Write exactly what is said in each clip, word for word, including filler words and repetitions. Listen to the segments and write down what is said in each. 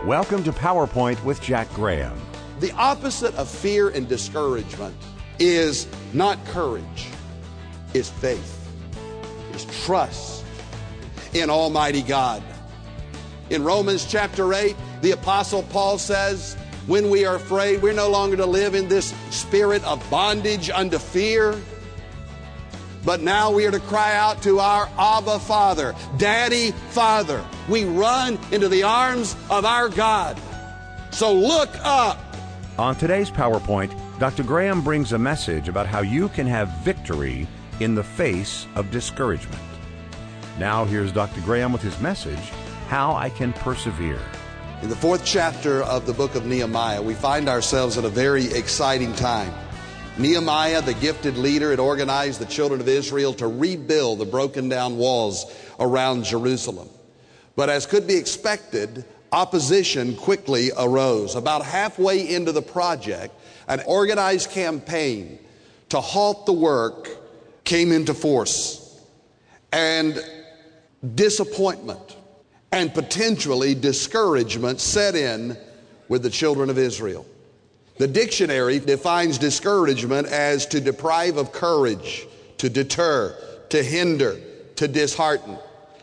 Welcome to PowerPoint with Jack Graham. The opposite of fear and discouragement is not courage, it's faith, it's trust in Almighty God. In Romans chapter eight, the Apostle Paul says, when we are afraid, we're no longer to live in this spirit of bondage unto fear, but now we are to cry out to our Abba Father, Daddy Father. We run into the arms of our God. So look up. On today's PowerPoint, Doctor Graham brings a message about how you can have victory in the face of discouragement. Now here's Doctor Graham with his message, How I Can Persevere. In the fourth chapter of the book of Nehemiah, we find ourselves at a very exciting time. Nehemiah, the gifted leader, had organized the children of Israel to rebuild the broken down walls around Jerusalem. But as could be expected, opposition quickly arose. About halfway into the project, an organized campaign to halt the work came into force. And disappointment and potentially discouragement set in with the children of Israel. The dictionary defines discouragement as to deprive of courage, to deter, to hinder, to dishearten,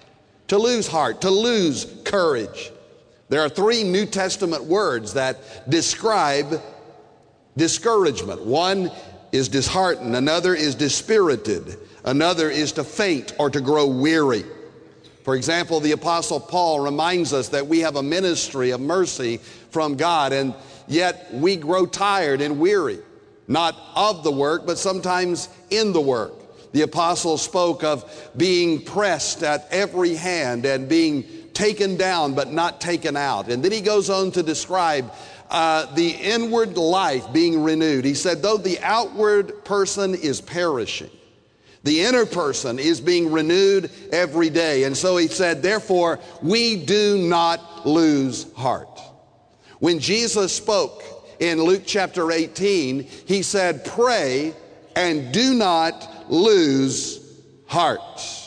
to lose heart, to lose courage. There are three New Testament words that describe discouragement. One is disheartened, another is dispirited, another is to faint or to grow weary. For example, the Apostle Paul reminds us that we have a ministry of mercy from God, and yet we grow tired and weary, not of the work, but sometimes in the work. The apostle spoke of being pressed at every hand and being taken down but not taken out. And then he goes on to describe uh, the inward life being renewed. He said, though the outward person is perishing, the inner person is being renewed every day. And so he said, therefore, we do not lose heart. When Jesus spoke in Luke chapter eighteen, he said, pray and do not lose heart.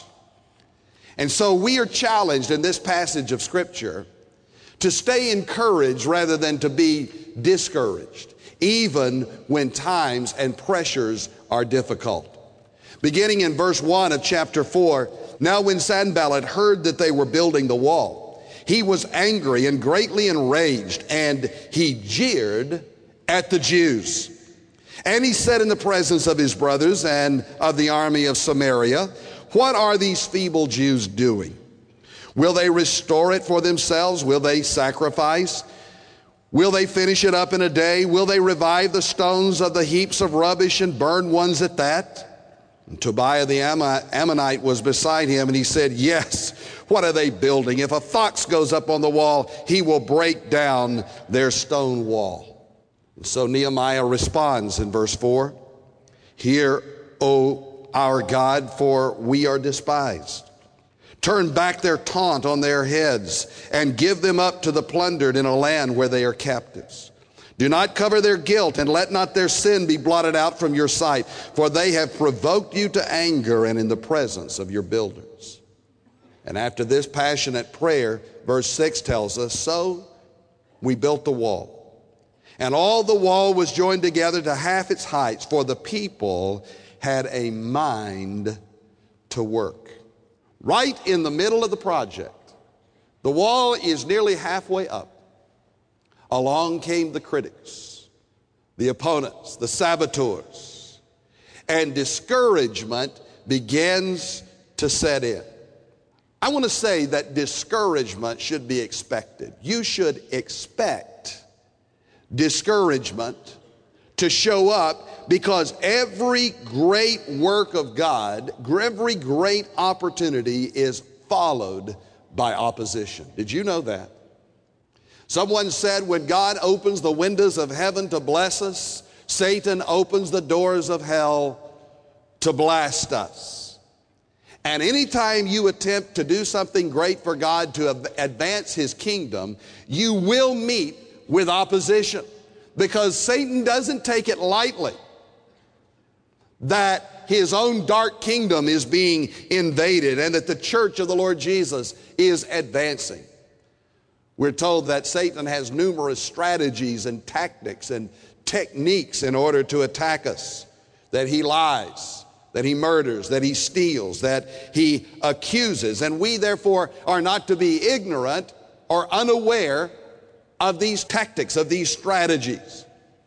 And so we are challenged in this passage of Scripture to stay encouraged rather than to be discouraged, even when times and pressures are difficult. Beginning in verse one of chapter four, now when Sanballat heard that they were building the wall, he was angry and greatly enraged, and he jeered at the Jews. And he said in the presence of his brothers and of the army of Samaria, what are these feeble Jews doing? Will they restore it for themselves? Will they sacrifice? Will they finish it up in a day? Will they revive the stones of the heaps of rubbish and burn ones at that? And Tobiah the Ammonite was beside him, and he said, yes, what are they building? If a fox goes up on the wall, he will break down their stone wall. And so Nehemiah responds in verse four, hear, O our God, for we are despised. Turn back their taunt on their heads and give them up to the plundered in a land where they are captives. Do not cover their guilt, and let not their sin be blotted out from your sight, for they have provoked you to anger and in the presence of your builders. And after this passionate prayer, verse six tells us, so we built the wall. And all the wall was joined together to half its height, for the people had a mind to work. Right in the middle of the project, the wall is nearly halfway up. Along came the critics, the opponents, the saboteurs, and discouragement begins to set in. I want to say that discouragement should be expected. You should expect discouragement to show up, because every great work of God, every great opportunity is followed by opposition. Did you know that? Someone said, when God opens the windows of heaven to bless us, Satan opens the doors of hell to blast us. And anytime you attempt to do something great for God to advance his kingdom, you will meet with opposition, because Satan doesn't take it lightly that his own dark kingdom is being invaded and that the church of the Lord Jesus is advancing. We're told that Satan has numerous strategies and tactics and techniques in order to attack us, that he lies, that he murders, that he steals, that he accuses. And we therefore are not to be ignorant or unaware of these tactics, of these strategies.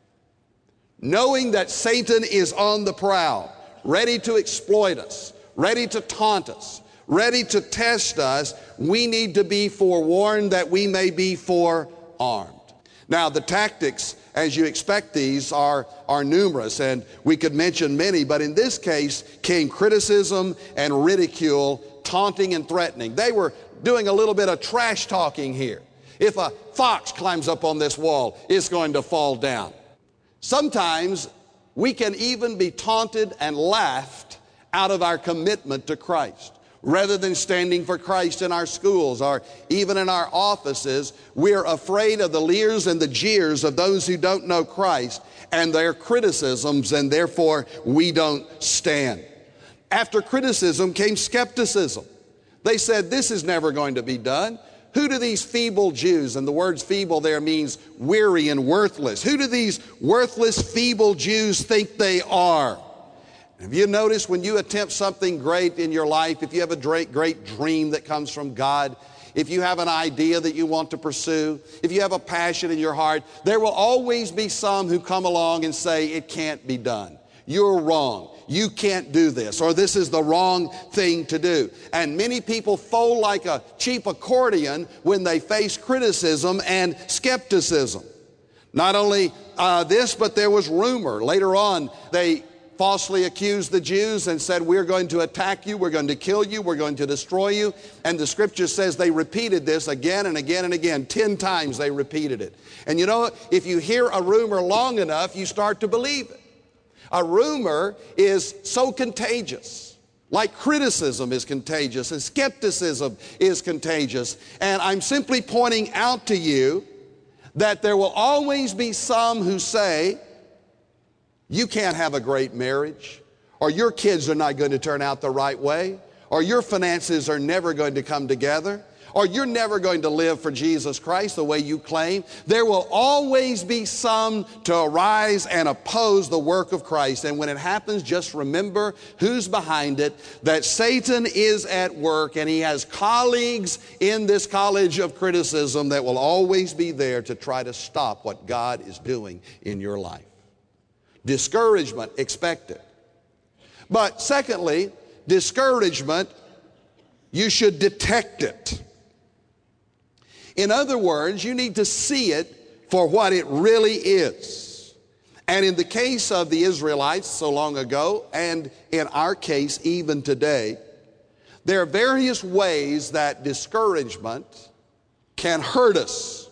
Knowing that Satan is on the prowl, ready to exploit us, ready to taunt us, ready to test us, we need to be forewarned that we may be forearmed. Now, the tactics, as you expect these, are, are numerous, and we could mention many, but in this case came criticism and ridicule, taunting and threatening. They were doing a little bit of trash talking here. If a fox climbs up on this wall, it's going to fall down. Sometimes we can even be taunted and laughed out of our commitment to Christ. Rather than standing for Christ in our schools or even in our offices, we're afraid of the leers and the jeers of those who don't know Christ and their criticisms, and therefore we don't stand. After criticism came skepticism. They said, this is never going to be done. Who do these feeble Jews, and the word feeble there means weary and worthless, who do these worthless, feeble Jews think they are? Have you noticed when you attempt something great in your life, if you have a great, great dream that comes from God, if you have an idea that you want to pursue, if you have a passion in your heart, there will always be some who come along and say, it can't be done. You're wrong. You can't do this, or this is the wrong thing to do. And many people fold like a cheap accordion when they face criticism and skepticism. Not only uh, this, but there was rumor. Later on, they falsely accused the Jews and said, we're going to attack you, we're going to kill you, we're going to destroy you. And the scripture says they repeated this again and again and again. Ten times they repeated it. And you know, if you hear a rumor long enough, you start to believe it. A rumor is so contagious, like criticism is contagious and skepticism is contagious. And I'm simply pointing out to you that there will always be some who say, you can't have a great marriage, or your kids are not going to turn out the right way, or your finances are never going to come together, or you're never going to live for Jesus Christ the way you claim. There will always be some to arise and oppose the work of Christ. And when it happens, just remember who's behind it, that Satan is at work, and he has colleagues in this college of criticism that will always be there to try to stop what God is doing in your life. Discouragement, expect it. But secondly, discouragement, you should detect it. In other words, you need to see it for what it really is. And in the case of the Israelites so long ago, and in our case even today, there are various ways that discouragement can hurt us.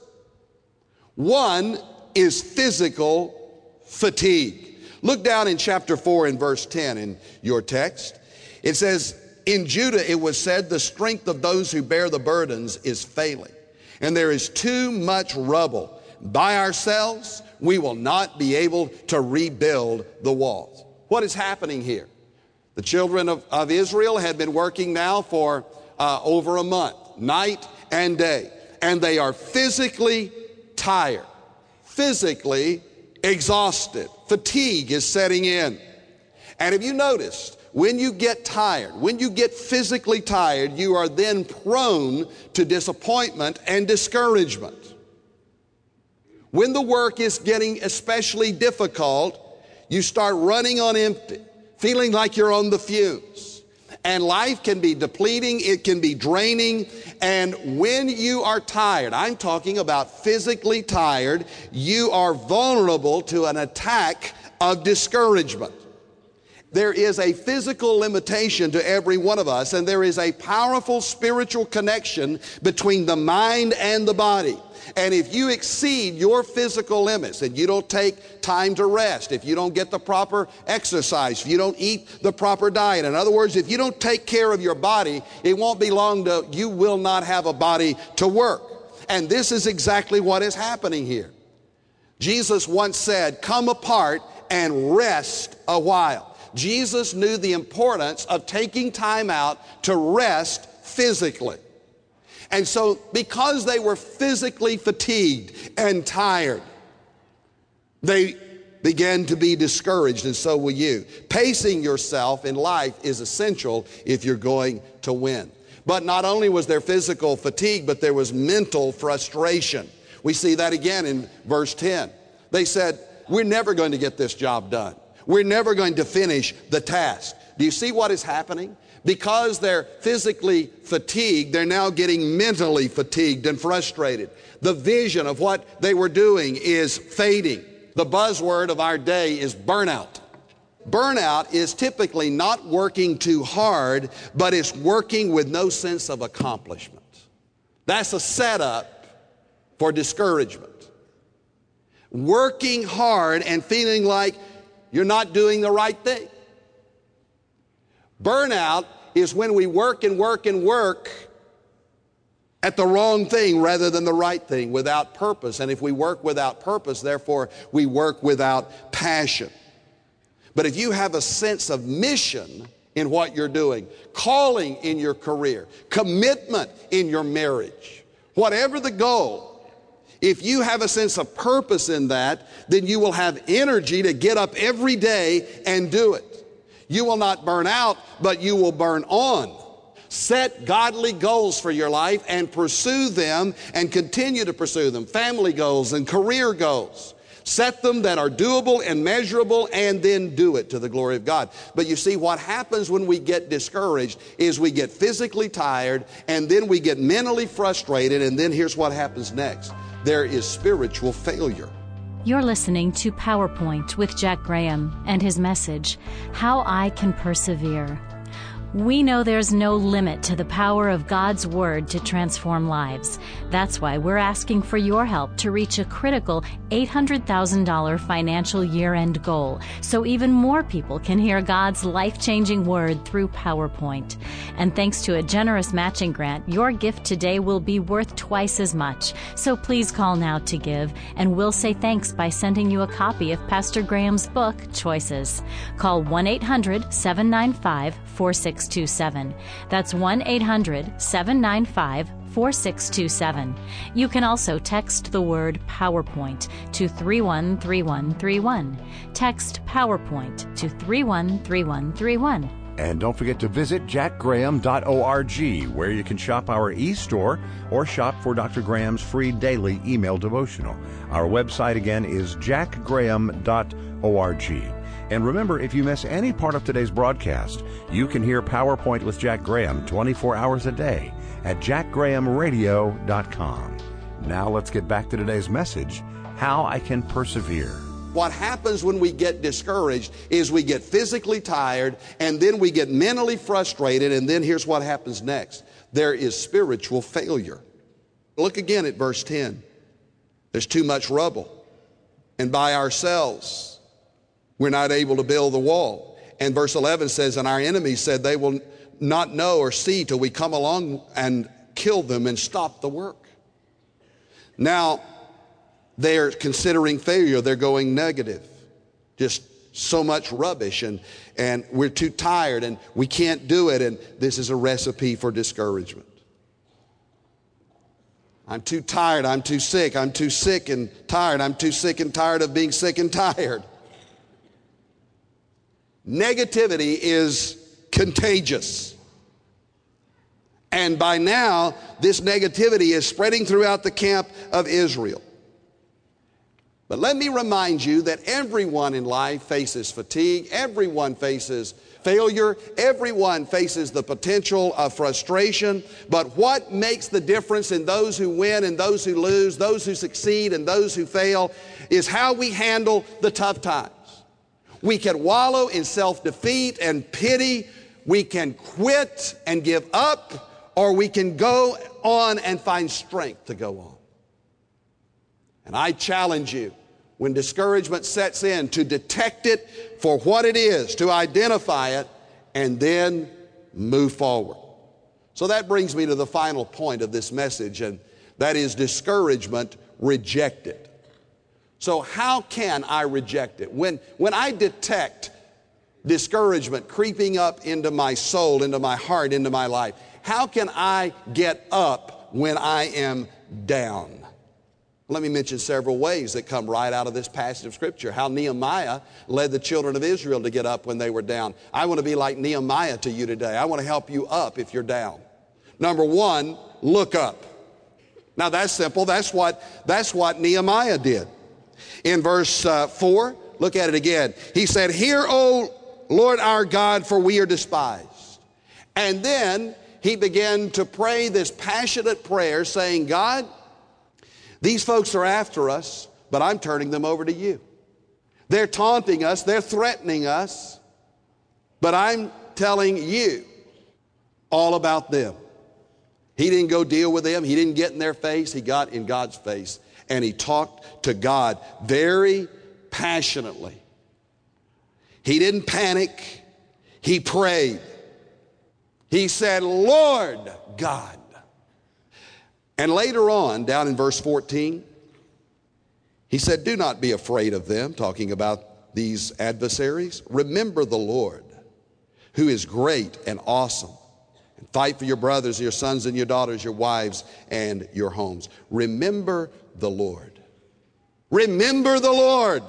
One is physical fatigue. Look down in chapter four in verse ten in your text. It says, in Judah it was said, the strength of those who bear the burdens is failing, and there is too much rubble. By ourselves we will not be able to rebuild the walls. What is happening here? The children of, of Israel had been working now for uh, over a month, night and day, and they are physically tired, physically exhausted. Fatigue is setting in. And have you noticed, when you get tired, when you get physically tired, you are then prone to disappointment and discouragement. When the work is getting especially difficult, you start running on empty, feeling like you're on the fumes. And life can be depleting, it can be draining, and when you are tired, I'm talking about physically tired, you are vulnerable to an attack of discouragement. There is a physical limitation to every one of us, and there is a powerful spiritual connection between the mind and the body. And if you exceed your physical limits, and you don't take time to rest, if you don't get the proper exercise, if you don't eat the proper diet, in other words, if you don't take care of your body, it won't be long till you will not have a body to work. And this is exactly what is happening here. Jesus once said, come apart and rest a while. Jesus knew the importance of taking time out to rest physically. And so because they were physically fatigued and tired, they began to be discouraged, and so will you. Pacing yourself in life is essential if you're going to win. But not only was there physical fatigue, but there was mental frustration. We see that again in verse ten. They said, we're never going to get this job done. We're never going to finish the task. Do you see what is happening? Because they're physically fatigued, they're now getting mentally fatigued and frustrated. The vision of what they were doing is fading. The buzzword of our day is burnout. Burnout is typically not working too hard, but it's working with no sense of accomplishment. That's a setup for discouragement. Working hard and feeling like you're not doing the right thing. Burnout is when we work and work and work at the wrong thing rather than the right thing, without purpose. And if we work without purpose, therefore we work without passion. But if you have a sense of mission in what you're doing, calling in your career, commitment in your marriage, whatever the goal, if you have a sense of purpose in that, then you will have energy to get up every day and do it. You will not burn out, but you will burn on. Set godly goals for your life and pursue them and continue to pursue them. Family goals and career goals. Set them that are doable and measurable, and then do it to the glory of God. But you see, what happens when we get discouraged is we get physically tired, and then we get mentally frustrated, and then here's what happens next. There is spiritual failure. You're listening to PowerPoint with Jack Graham and his message, How I Can Persevere. We know there's no limit to the power of God's Word to transform lives. That's why we're asking for your help to reach a critical eight hundred thousand dollars financial year-end goal, so even more people can hear God's life-changing Word through PowerPoint. And thanks to a generous matching grant, your gift today will be worth twice as much. So please call now to give, and we'll say thanks by sending you a copy of Pastor Graham's book, Choices. Call one eight hundred, seven nine five, four six two seven. That's one eight hundred, seven nine five, four six two seven. You can also text the word PowerPoint to three one three one three one. Text PowerPoint to three one three one three one. And don't forget to visit jack graham dot org, where you can shop our e-store or shop for Doctor Graham's free daily email devotional. Our website again is jack graham dot org. And remember, if you miss any part of today's broadcast, you can hear PowerPoint with Jack Graham twenty-four hours a day at jack graham radio dot com. Now let's get back to today's message, How I Can Persevere. What happens when we get discouraged is we get physically tired, and then we get mentally frustrated, and then here's what happens next. There is spiritual failure. Look again at verse ten. There's too much rubble, and by ourselves we're not able to build the wall. And verse eleven says, and our enemies said they will not know or see till we come along and kill them and stop the work. Now, they're considering failure. They're going negative. Just so much rubbish, and, and we're too tired, and we can't do it, and this is a recipe for discouragement. I'm too tired. I'm too sick. I'm too sick and tired. I'm too sick and tired of being sick and tired. Negativity is contagious. And by now, this negativity is spreading throughout the camp of Israel. But let me remind you that everyone in life faces fatigue. Everyone faces failure. Everyone faces the potential of frustration. But what makes the difference in those who win and those who lose, those who succeed and those who fail, is how we handle the tough times. We can wallow in self-defeat and pity. We can quit and give up, or we can go on and find strength to go on. And I challenge you, when discouragement sets in, to detect it for what it is, to identify it, and then move forward. So that brings me to the final point of this message, and that is discouragement rejected. So how can I reject it? When, when I detect discouragement creeping up into my soul, into my heart, into my life, how can I get up when I am down. Let me mention several ways that come right out of this passage of Scripture. How Nehemiah led the children of Israel to get up when they were down. I want to be like Nehemiah to you today. I want to help you up if you're down. Number one, look up. Now that's simple. That's what, that's what Nehemiah did. In verse uh, four, look at it again. He said, "Hear, O Lord our God, for we are despised." And then he began to pray this passionate prayer saying, "God, these folks are after us, but I'm turning them over to you. They're taunting us, they're threatening us, but I'm telling you all about them." He didn't go deal with them. He didn't get in their face. He got in God's face, and he talked to God very passionately. He didn't panic. He prayed. He said, "Lord God." And later on, down in verse fourteen, he said, "Do not be afraid of them," talking about these adversaries. "Remember the Lord, who is great and awesome. And fight for your brothers, your sons and your daughters, your wives and your homes." Remember the Lord. Remember the Lord.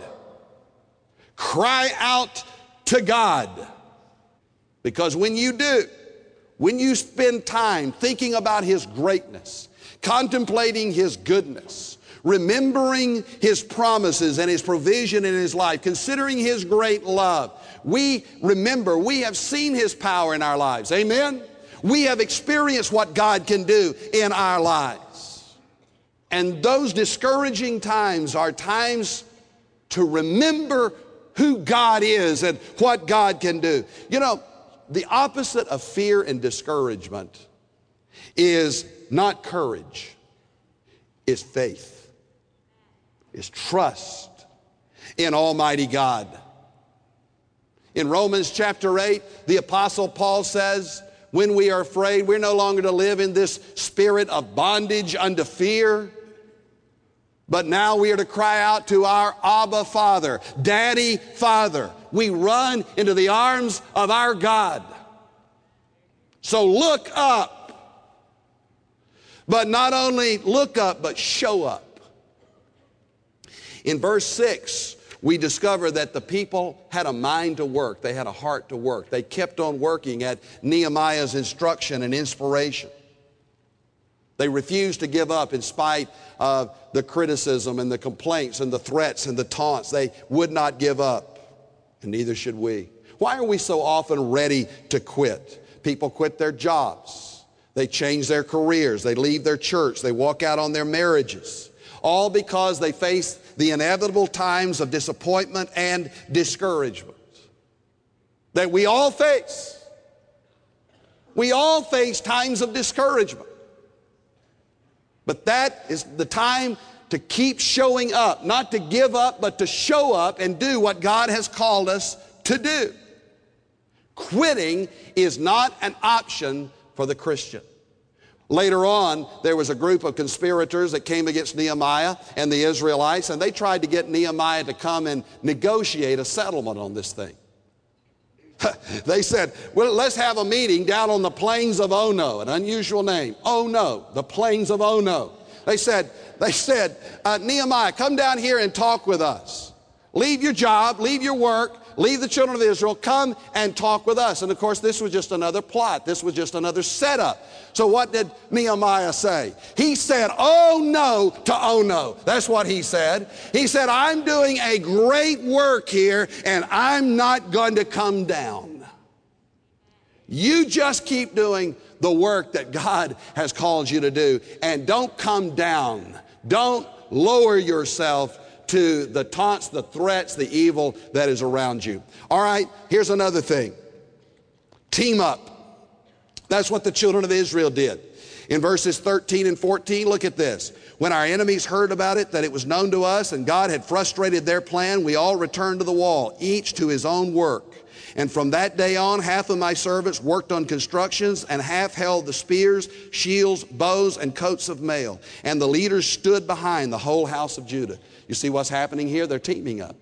Cry out to God. Because when you do, when you spend time thinking about His greatness, contemplating His goodness, remembering His promises and His provision in His life, considering His great love, we remember we have seen His power in our lives. Amen? We have experienced what God can do in our lives. And those discouraging times are times to remember who God is and what God can do. You know, the opposite of fear and discouragement is not courage, it's faith, it's trust in Almighty God. In Romans chapter eight, the Apostle Paul says, when we are afraid, we're no longer to live in this spirit of bondage unto fear, but now we are to cry out to our Abba Father, Daddy Father. We run into the arms of our God. So look up. But not only look up, but show up. In verse six, we discover that the people had a mind to work. They had a heart to work. They kept on working at Nehemiah's instruction and inspiration. They refused to give up in spite of the criticism and the complaints and the threats and the taunts. They would not give up, and neither should we. Why are we so often ready to quit? People quit their jobs. They change their careers. They leave their church. They walk out on their marriages. All because they face the inevitable times of disappointment and discouragement that we all face. We all face times of discouragement. But that is the time to keep showing up, not to give up, but to show up and do what God has called us to do. Quitting is not an option for the Christian. Later on, there was a group of conspirators that came against Nehemiah and the Israelites, and they tried to get Nehemiah to come and negotiate a settlement on this thing. They said, well, let's have a meeting down on the plains of Ono, an unusual name. Ono, the plains of Ono. They said, they said, uh, Nehemiah, come down here and talk with us. Leave your job, leave your work, leave the children of Israel, come and talk with us. And of course, this was just another plot. This was just another setup. So what did Nehemiah say? He said, oh no to oh no. That's what he said. He said, I'm doing a great work here and I'm not going to come down. You just keep doing the work that God has called you to do and don't come down. Don't lower yourself to the taunts, the threats, the evil that is around you. All right, here's another thing. Team up. That's what the children of Israel did. In verses thirteen and fourteen, look at this. When our enemies heard about it, that it was known to us, and God had frustrated their plan, we all returned to the wall, each to his own work. And from that day on, half of my servants worked on constructions, and half held the spears, shields, bows, and coats of mail. And the leaders stood behind the whole house of Judah. You see what's happening here? They're teaming up.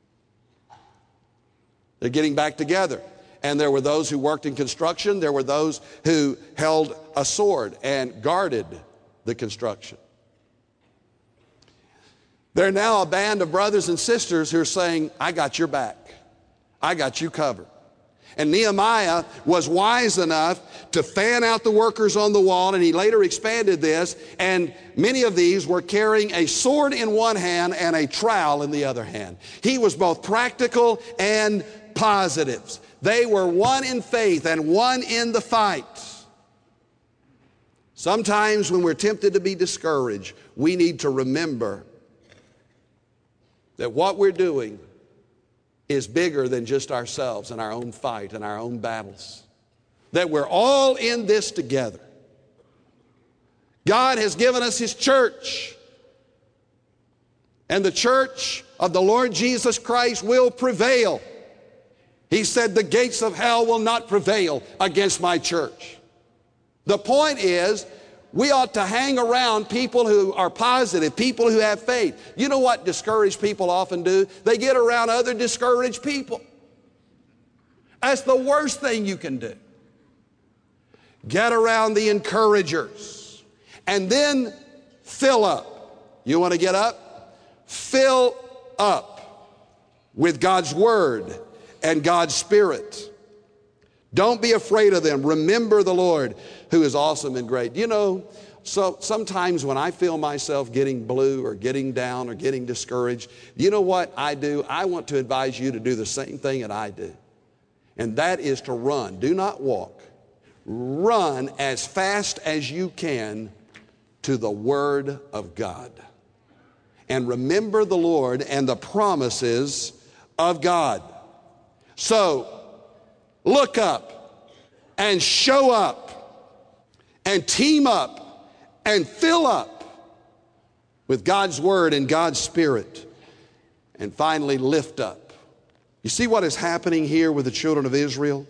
They're getting back together. And there were those who worked in construction. There were those who held a sword and guarded the construction. They're now a band of brothers and sisters who are saying, I got your back. I got you covered. And Nehemiah was wise enough to fan out the workers on the wall, and he later expanded this, and many of these were carrying a sword in one hand and a trowel in the other hand. He was both practical and positive. They were one in faith and one in the fight. Sometimes when we're tempted to be discouraged, we need to remember that what we're doing is bigger than just ourselves and our own fight and our own battles. That we're all in this together. God has given us His church. And the church of the Lord Jesus Christ will prevail. He said, the gates of hell will not prevail against my church. The point is, we ought to hang around people who are positive, people who have faith. You know what discouraged people often do? They get around other discouraged people. That's the worst thing you can do. Get around the encouragers. And then fill up. You want to get up? Fill up with God's Word and God's Spirit. Don't be afraid of them. Remember the Lord who is awesome and great. You know, so sometimes when I feel myself getting blue or getting down or getting discouraged, you know what I do? I want to advise you to do the same thing that I do. And that is to run. Do not walk. Run as fast as you can to the Word of God. And remember the Lord and the promises of God. So, look up and show up and team up and fill up with God's Word and God's Spirit. And finally, lift up. You see what is happening here with the children of Israel?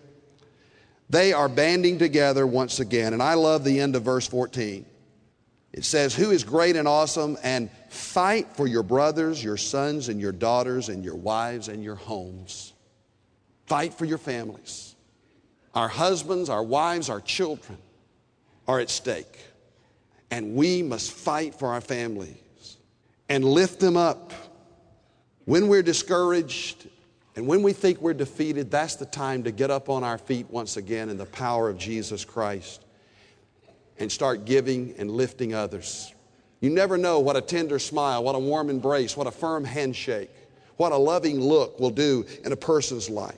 They are banding together once again. And I love the end of verse fourteen. It says, who is great and awesome, and fight for your brothers, your sons, and your daughters, and your wives, and your homes. Fight for your families. Our husbands, our wives, our children are at stake. And we must fight for our families and lift them up. When we're discouraged and when we think we're defeated, that's the time to get up on our feet once again in the power of Jesus Christ and start giving and lifting others. You never know what a tender smile, what a warm embrace, what a firm handshake, what a loving look will do in a person's life.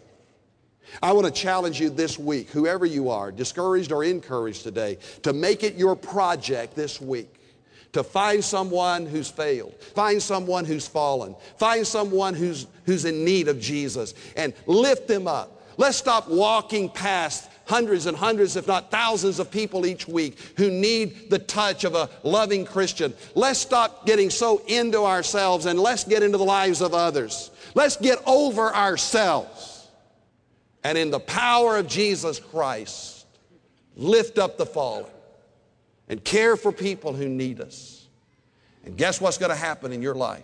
I want to challenge you this week, whoever you are, discouraged or encouraged today, to make it your project this week to find someone who's failed, find someone who's fallen, find someone who's, who's in need of Jesus, and lift them up. Let's stop walking past hundreds and hundreds, if not thousands of people each week who need the touch of a loving Christian. Let's stop getting so into ourselves and let's get into the lives of others. Let's get over ourselves. And in the power of Jesus Christ, lift up the fallen and care for people who need us. And guess what's going to happen in your life?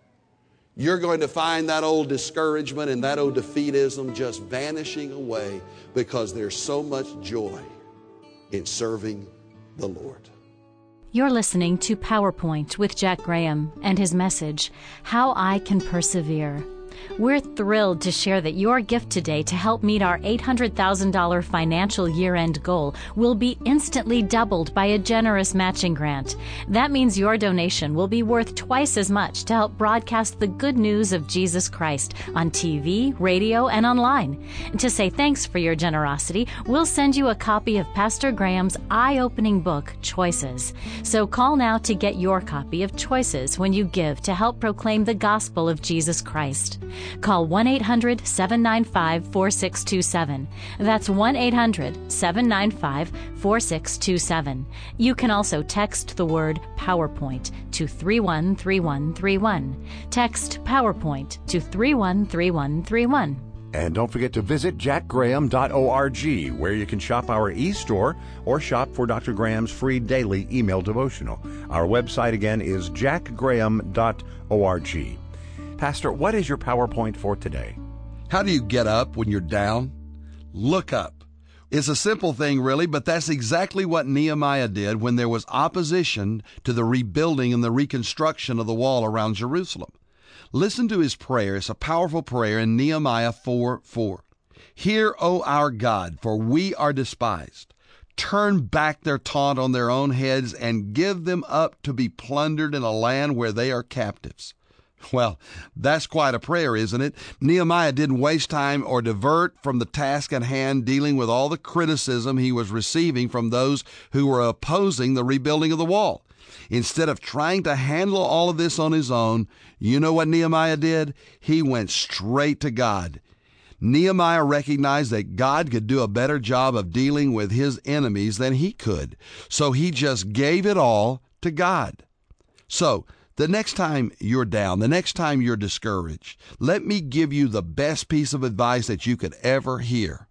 You're going to find that old discouragement and that old defeatism just vanishing away because there's so much joy in serving the Lord. You're listening to PowerPoint with Jack Graham and his message, How I Can Persevere. We're thrilled to share that your gift today to help meet our eight hundred thousand dollars financial year-end goal will be instantly doubled by a generous matching grant. That means your donation will be worth twice as much to help broadcast the good news of Jesus Christ on T V, radio, and online. And to say thanks for your generosity, we'll send you a copy of Pastor Graham's eye-opening book, Choices. So call now to get your copy of Choices when you give to help proclaim the gospel of Jesus Christ. Call one eight hundred, seven nine five, four six two seven. That's one eight hundred, seven nine five, four six two seven. You can also text the word PowerPoint to three one three one three one. Text PowerPoint to three one three one three one. And don't forget to visit jack graham dot org, where you can shop our e-store or shop for Doctor Graham's free daily email devotional. Our website again is jack graham dot org. Pastor, what is your PowerPoint for today? How do you get up when you're down? Look up. It's a simple thing, really, but that's exactly what Nehemiah did when there was opposition to the rebuilding and the reconstruction of the wall around Jerusalem. Listen to his prayer. It's a powerful prayer in Nehemiah four four. Hear, O our God, for we are despised. Turn back their taunt on their own heads and give them up to be plundered in a land where they are captives. Well, that's quite a prayer, isn't it? Nehemiah didn't waste time or divert from the task at hand dealing with all the criticism he was receiving from those who were opposing the rebuilding of the wall. Instead of trying to handle all of this on his own, you know what Nehemiah did? He went straight to God. Nehemiah recognized that God could do a better job of dealing with his enemies than he could, so he just gave it all to God. So, the next time you're down, the next time you're discouraged, let me give you the best piece of advice that you could ever hear.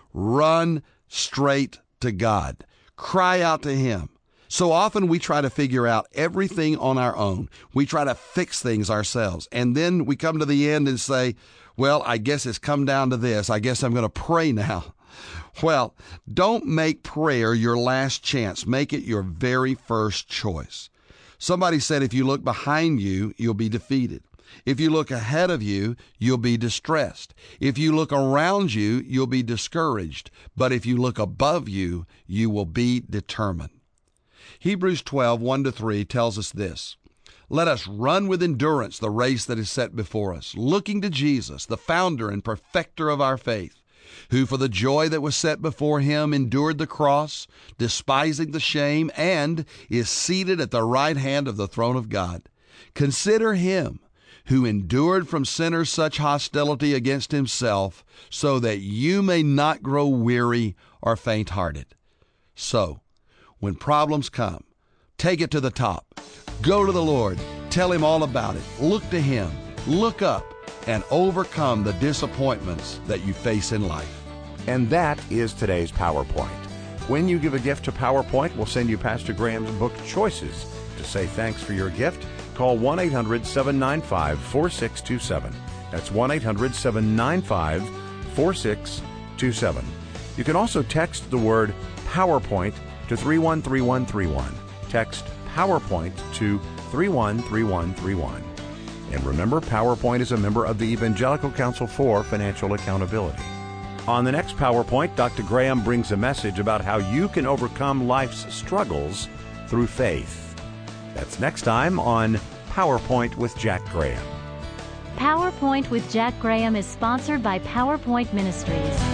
Run straight to God. Cry out to Him. So often we try to figure out everything on our own. We try to fix things ourselves. And then we come to the end and say, well, I guess it's come down to this. I guess I'm going to pray now. Well, don't make prayer your last chance. Make it your very first choice. Somebody said if you look behind you, you'll be defeated. If you look ahead of you, you'll be distressed. If you look around you, you'll be discouraged. But if you look above you, you will be determined. Hebrews twelve, one to three tells us this. Let us run with endurance the race that is set before us, looking to Jesus, the founder and perfecter of our faith, who for the joy that was set before him endured the cross, despising the shame, and is seated at the right hand of the throne of God. Consider him who endured from sinners such hostility against himself, so that you may not grow weary or faint-hearted. So, when problems come, take it to the top. Go to the Lord. Tell Him all about it. Look to Him. Look up and overcome the disappointments that you face in life. And that is today's PowerPoint. When you give a gift to PowerPoint, we'll send you Pastor Graham's book, Choices. To say thanks for your gift, call one eight hundred, seven nine five, four six two seven. That's one eight hundred, seven nine five, four six two seven. You can also text the word PowerPoint to three one three one three one. Text PowerPoint to three one three one three one. And remember, PowerPoint is a member of the Evangelical Council for Financial Accountability. On the next PowerPoint, Doctor Graham brings a message about how you can overcome life's struggles through faith. That's next time on PowerPoint with Jack Graham. PowerPoint with Jack Graham is sponsored by PowerPoint Ministries.